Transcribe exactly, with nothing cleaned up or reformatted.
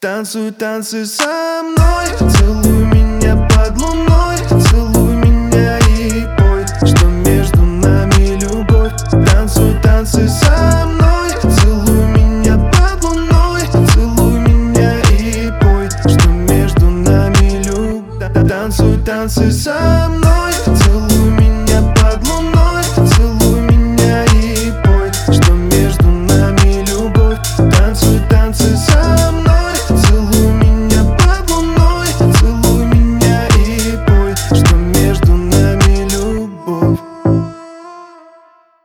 Танцуй, танцуй со мной, целуй меня под луной, целуй меня и пой, что между нами любовь. Танцуй, танцуй со мной, целуй меня под луной, целуй меня и пой, что между нами любовь. Танцуй, танцуй со мной, целуй